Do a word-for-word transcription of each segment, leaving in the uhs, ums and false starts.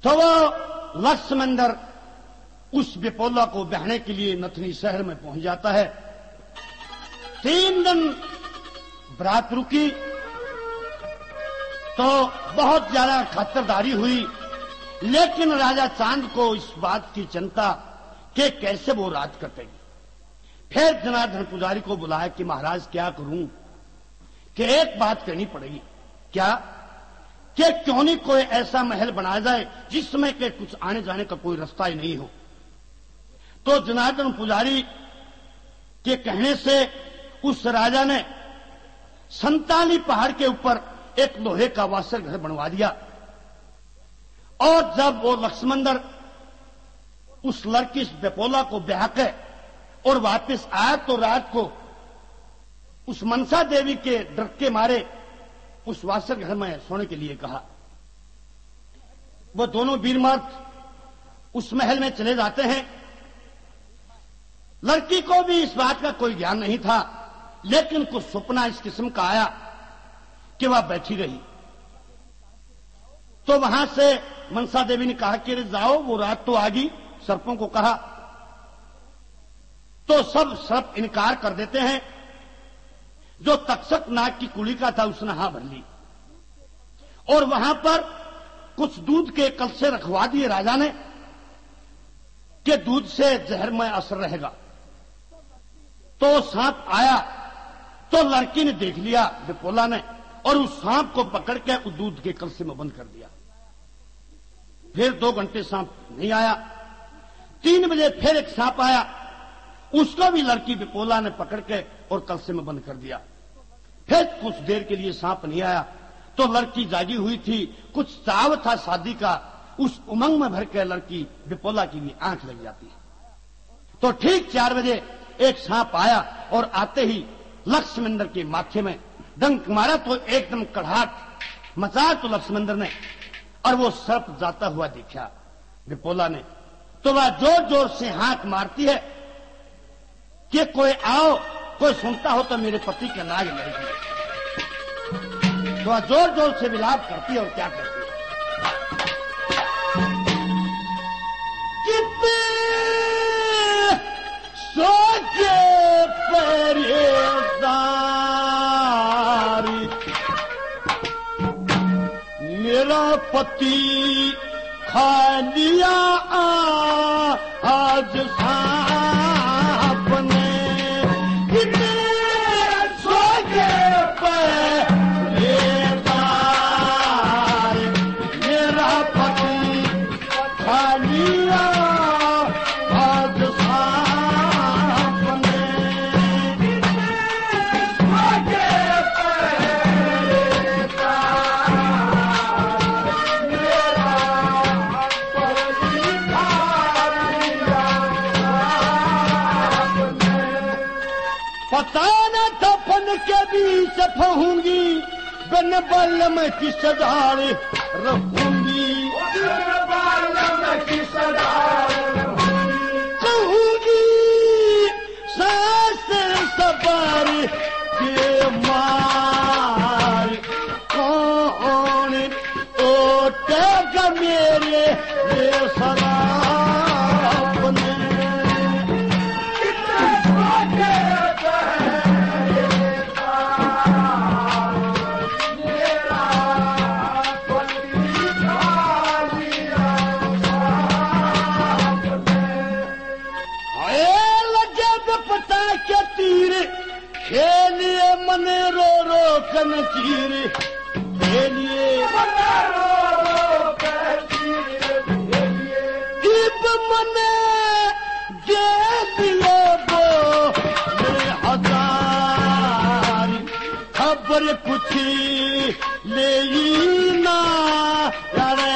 तो वो लक्ष्मंदर उस विपोला को बहने के लिए नथनी शहर में पहुंच जाता है। तीन दिन बरात रुकी तो बहुत ज्यादा खातिरदारी हुई, लेकिन राजा चांद को इस बात की चिंता कि कैसे वो रात कटेगी। फिर जनार्दन पुजारी को बुलाया कि महाराज क्या करूं, कि एक बात कहनी पड़ेगी। क्या? कि क्यों नहीं कोई ऐसा महल बनाया जाए जिसमें के कुछ आने जाने का कोई रास्ता ही नहीं हो। तो जनार्दन पुजारी के कहने से उस राजा ने संताली पहाड़ के ऊपर एक लोहे का वासर घर बनवा दिया। और जब वो लक्ष्मंदर उस लड़की विपोला को ब्याह के और वापस आया तो रात को उस मनसा देवी के डर के मारे उस वासर घर में सोने के लिए कहा। वो दोनों वीर मर्द उस महल में चले जाते हैं। लड़की को भी इस बात का कोई ज्ञान नहीं था, लेकिन कुछ सपना इस किस्म का आया कि वह बैठी रही। तो वहां से मनसा देवी ने कहा कि जाओ, वो रात तो आ गई। सर्पों को कहा तो सब सर्प इनकार कर देते हैं। जो तक्षक नाग की कुली का था उसने हां भर ली और वहां पर कुछ दूध के कलशे रखवा दिए राजा ने कि दूध से जहरमय असर रहेगा। तो सांप आया तो लड़की ने देख लिया विपोला ने, और उस सांप को पकड़ के उस दूध के कलशे में बंद कर दिया। फिर दो घंटे सांप नहीं आया। तीन बजे फिर एक सांप आया, उसको भी लड़की विपोला ने पकड़ के और कलशे में बंद कर दिया। फिर कुछ देर के लिए सांप नहीं आया तो लड़की जागी हुई थी, कुछ चाव था शादी का। उस उमंग में भर के लड़की विपोला की भी आंख लग जाती है। तो ठीक चार बजे एक सांप आया और आते ही लक्ष्मंदर के माथे में डंक मारा तो एकदम कड़ाहट मचा तो लक्ष्मंदर ने, और वो सर्प जाता हुआ देखा विपोला ने। तो वह जोर जोर से हाथ मारती है कि कोई आओ, कोई सुनता हो तो मेरे पति का नाग लड़ेगी। तो वह जोर जोर से विलाप करती है और क्या करती है, कितने सोचे परेशानी मेरा पति खा लिया आज सांप ने। कितने सोचे परेशानी मेरा पति खा लिया आज सांप ने। पता न दफन के बीच फहूंगी, बिन बल में किस डाल रखूंगी। कहूंगी सास सवार के मार, कौन ओटेगा मेरे ये शराब ने। खेलिए मने रो रो कन चीर, खेलिए मने रो रो कन चीर, दीप मने दे दिए वो हजार। खबर कुछ ले ना यारे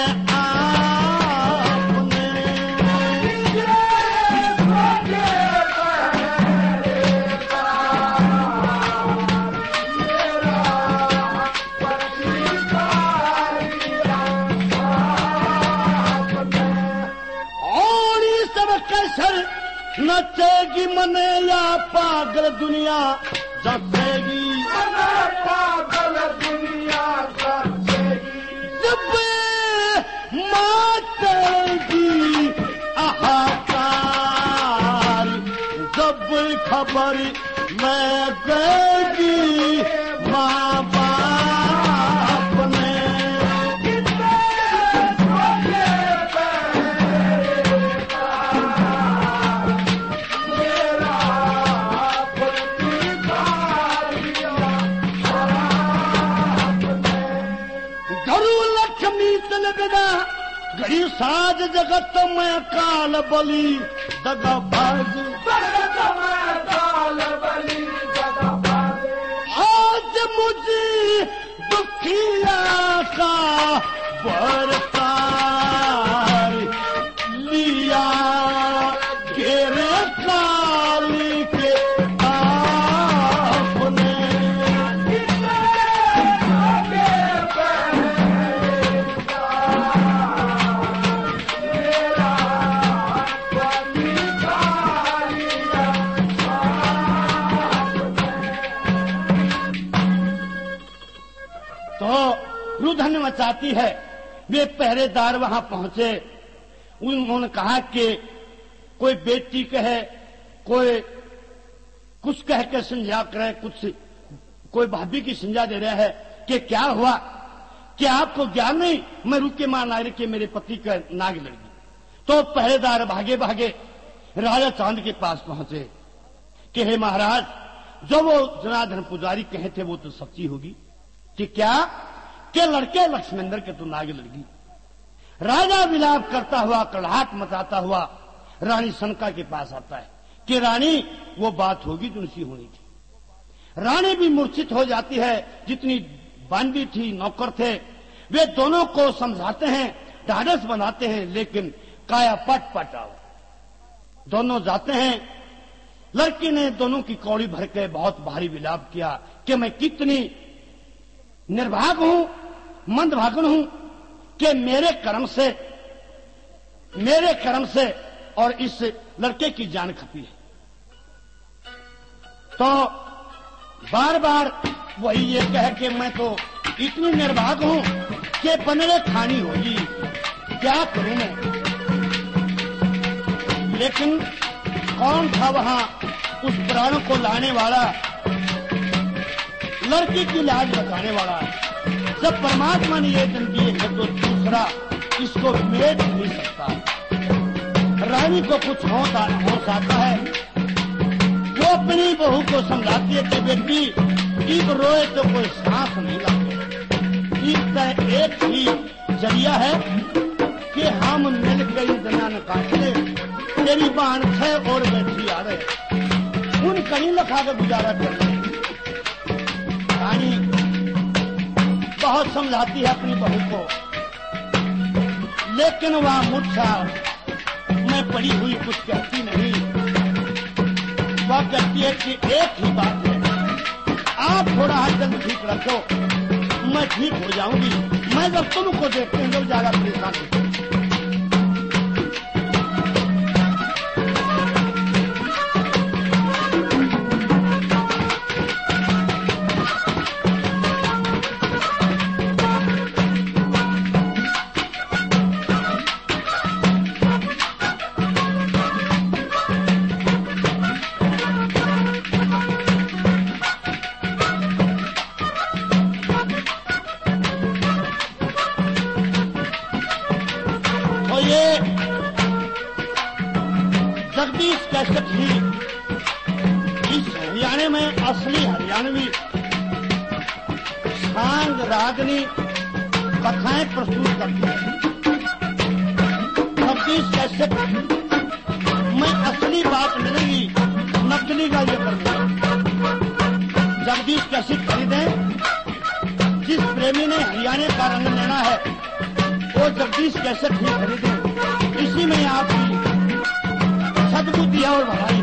नचेगी मने या पागल दुनिया जचेगी, पागल दुनिया जचेगी। जब माँ तेरी आहाकार जब खबर मैं देगी माँ बाप ने बिना घड़ी साज जगत में काल बली दगाबाज आज मुझे दुखिया का बरतार लिया घेरे काली के आपने रुधन मचाती है। वे पहरेदार वहां पहुंचे, उन्होंने कहा कि कोई बेटी कहे, कोई कुछ कह के संज्ञा करे, कुछ कोई भाभी की संज्ञा दे रहा है कि क्या हुआ, क्या आपको ज्ञान नहीं, मैं रुके मां नागर के मेरे पति का नाग लड़की। तो पहरेदार भागे भागे राजा चांद के पास पहुंचे कि हे महाराज, जो वो जनार्दन पुजारी कहे थे वो तो सच्ची होगी कि क्या के लड़के लक्ष्मेंद्र के तो नाग लड़की। राजा विलाप करता हुआ, कड़ाहट मचाता हुआ रानी सनका के पास आता है कि रानी वो बात होगी जो उनसी होनी थी। रानी भी मूर्छित हो जाती है, जितनी बांदी थी, नौकर थे, वे दोनों को समझाते हैं, ढाढ़स बनाते हैं, लेकिन काया पट पट आओ। दोनों जाते हैं। लड़की ने दोनों की कौड़ी भर के बहुत भारी विलाप किया कि मैं कितनी निर्भाग हूं, मंदभागन हूं कि मेरे कर्म से मेरे कर्म से और इस लड़के की जान खपी है। तो बार बार वही ये कह के मैं तो इतनी निर्भाग हूं कि बनरे खानी होगी, क्या करूं मैं। लेकिन कौन था वहां उस प्राण को लाने वाला, लड़की की लाज बचाने वाला। जब परमात्मा ने ये दिन दिए है तो दूसरा इसको मेट नहीं सकता। रानी को कुछ होश आता है, वो अपनी बहू को समझाती है कि बेटी एक रोए तो कोई सांस नहीं लगती, एक ही जरिया है कि हम मिलकर इन दुनिया में काट ले। तेरी बहन छह और बैठी आ रहे, उन कहीं लखा कर गुजारा कर रहे। रानी बहुत समझाती है अपनी बहू को, लेकिन वह मूर्छा मैं पड़ी हुई कुछ कहती नहीं। वह कहती है कि एक ही बात है, आप थोड़ा हाथ जल्द ठीक रखो, मैं ठीक हो जाऊंगी। मैं जब तुमको देखते हैं जब ज्यादा परेशान होती हूं। जगदीश कैसेट ही इस हरियाणा में असली हरियाणवी सांग रागनी कथाएं प्रस्तुत करती है। जगदीश कैसेट में असली बात मिलेगी, नकली का ये कर। जगदीश कैसेट खरीदें, जिस प्रेमी ने हरियाणा का रंग लेना है वो जगदीश कैसेट ही खरीदें। इसी में आपकी सद्बुद्धि और बढ़ाई